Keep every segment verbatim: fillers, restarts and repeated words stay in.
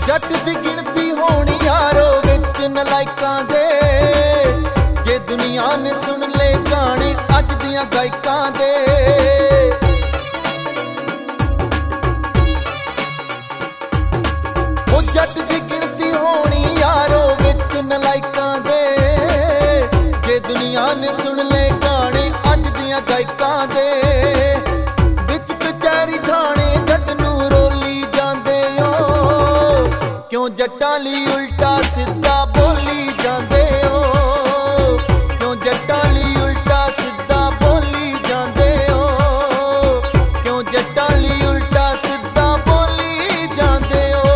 जट दी गिनती होनी यारो विच नलायकां दे। जे दुनिया ने सुन ले गाने अज दियां गायकां दे। ओ जट दी गिनती होनी यारो विच नलायकां दे। जे दुनिया ने सुन ले गाने अज दियां गायकां दे। विच कचहरी ठाणे जट नूं रोली जांदे ओ। क्यों जट्टां लई उल्टा सिद्धा बोली जांदे ओ। क्यों जट्टां लई उल्टा सिद्धा बोली जांदे ओ। क्यों जट्टां लई उल्टा सिद्धा बोली जांदे ओ।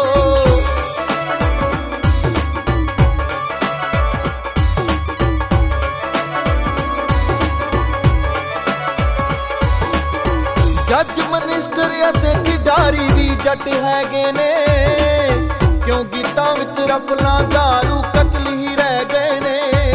जज मनिस्टर अते खिडारी भी जट हैगे ने। क्यों गीतां विच रफलां दारू कतल ही रह गए ने।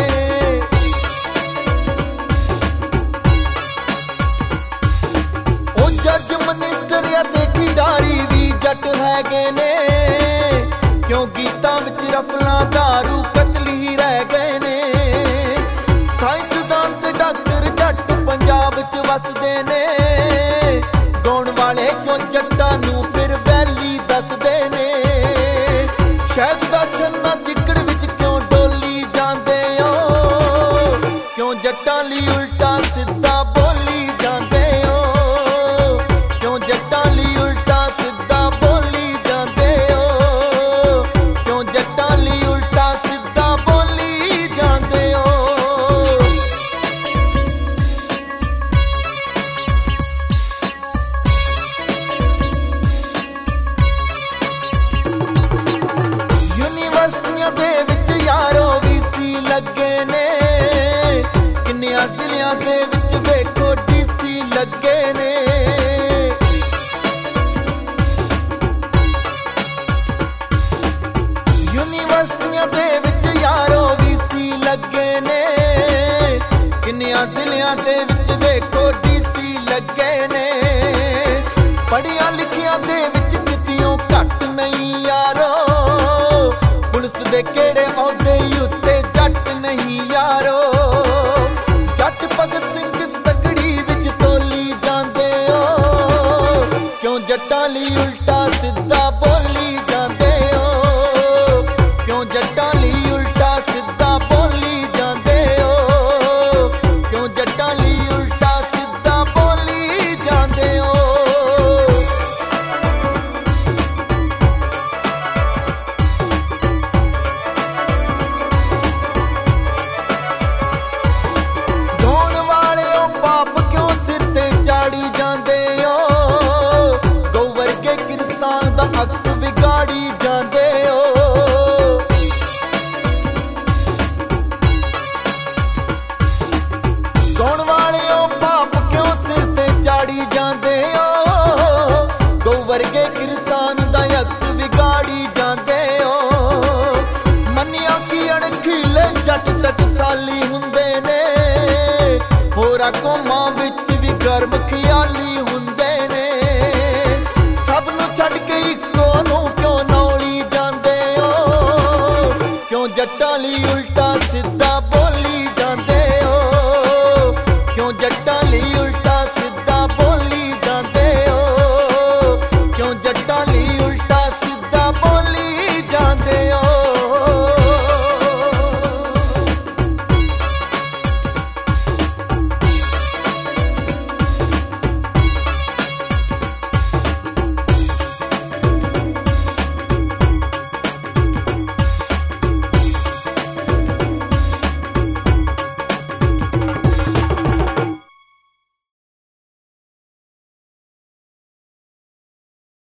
ओ जज मनिस्टर अते खिडारी भी जट हैगे ने। क्यों गीतां विच रफलां दारू कतल ही रह गए ने। साइंसदान ते डॉक्टर जट पंजाब च वसदे ने। गाउण वाले क्यों जट्टां नूं फिर वैली दसदे ने। शहद दा छन्ना चिकड़ विच क्यों डोली जांदे ओ। क्यों जट्टां लई उल्टा सिद्धा बोली जांदे ओ। क्यों जट्टां लई उल्टा सिद्धा बोली जांदे ओ। क्यों जट्टां लई उल्टा सिद्धा बोली जांदे ओ। यूनिवर्सिटियां दे विच यारो वीसी लगे ने। किन्नियां जिलियां दे विच वेखो डीसी लगे ने। यूनिवर्सिटियां दे विच यारो वीसी लगे ने। किन्नियां जिलियां दे विच वेखो डीसी लगे ने। पढ़ियां लिखियां दे विच कितियों घट नहीं यारो। पुलिस दे केड़े औहदे उत्ते जट नहीं यारो। जट भगत सिंह सतगड़ी विच तोली जांदे ओ। क्यों जट्टां लई उल्टा सिद्धा बोली जांदे ओ। क्यों जट्टां लई उल्टा सिद्धा बोली जांदे ओ। क्यों जट्टां लई उल्टा सिद्धा बोली जांदे ओ। अक्स बिगाड़ी जांदे ओ। गाउण वाले ओ पाप क्यों सिर ते चाड़ी जांदे ओ। गौ वर्गे किरसान दा अक्स बिगाड़ी जांदे ओ। मन्निया की अणखीले जट टकसाली हुंदे ने। होरा कौमां विच भी गर्म खियाली हुंदे ने। सब नूं छड्ड के इक्को नूं क्यों नौली जांदे ओ। क्यों जट्टां लई उल्टा